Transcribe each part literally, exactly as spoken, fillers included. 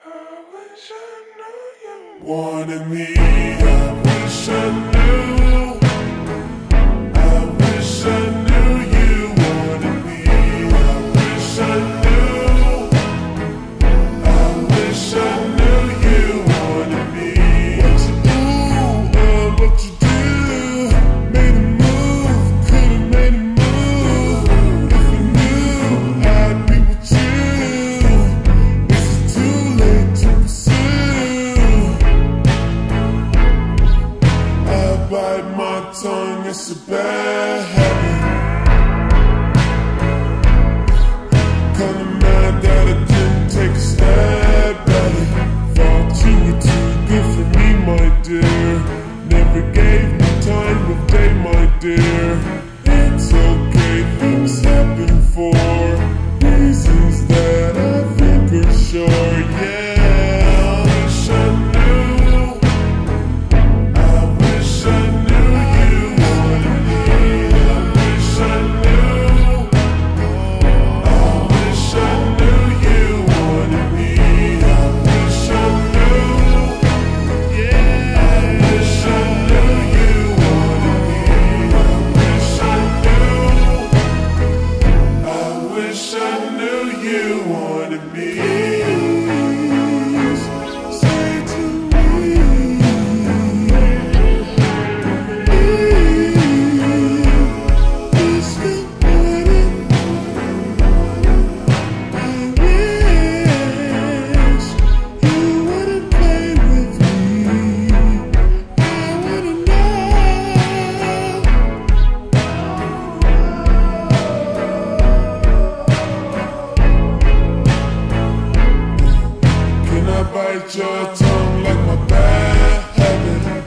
I wish I knew you wanted me. I wish I knew. I wish I knew you wanted me. I wish I knew. I wish I knew you wanted me. What you do, uh, what you do. Made a move, could've made a move. If you knew I'd be with you. It's too late to pursue. I bite my tongue, it's a bad habit. Kinda mad that I didn't take a stab at it. Thought you were too good for me, my dear. Never gave me time of day, my dear. It's okay, things happen for reasons that I think are sure, yeah. I wish I knew. I wish I knew you wanted me. I wish I knew. I wish I knew you wanted me. I wish I knew. Yeah. I wish I knew you wanted me. I wish I knew. I wish I knew you wanted me. Say to me, is it better? I wish you wouldn't play with me. I wanna know. Can I bite your tongue like my bad habit?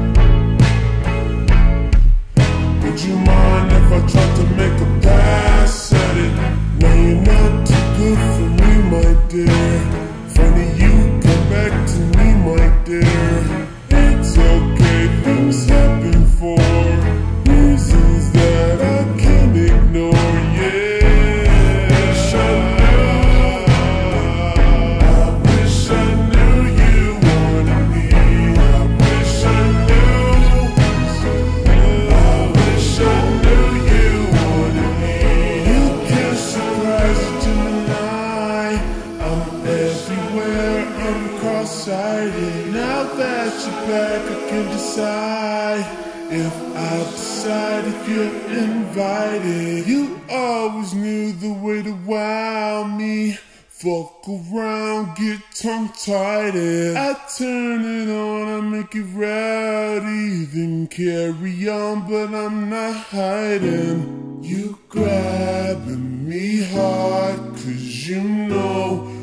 Would you mind if I tried to make a pass at it? Now you're not too good for me, my dear. Funny you come back to me, my dear. It's okay, things happen for reasons that I can't ignore, yeah. Wish I knew. I wish I knew you wanted me. I wish I knew. I wish I knew you wanted me. You can't surprise a Gemini. I'm everywhere, I'm cross-sighted. Now that you're back, I can decide if I decide if you're invited. You always knew the way to wow me. Fuck around, get tongue-tied. I turn it on, I make it rowdy. Then carry on, but I'm not hiding. You grabbing me hard, cause you know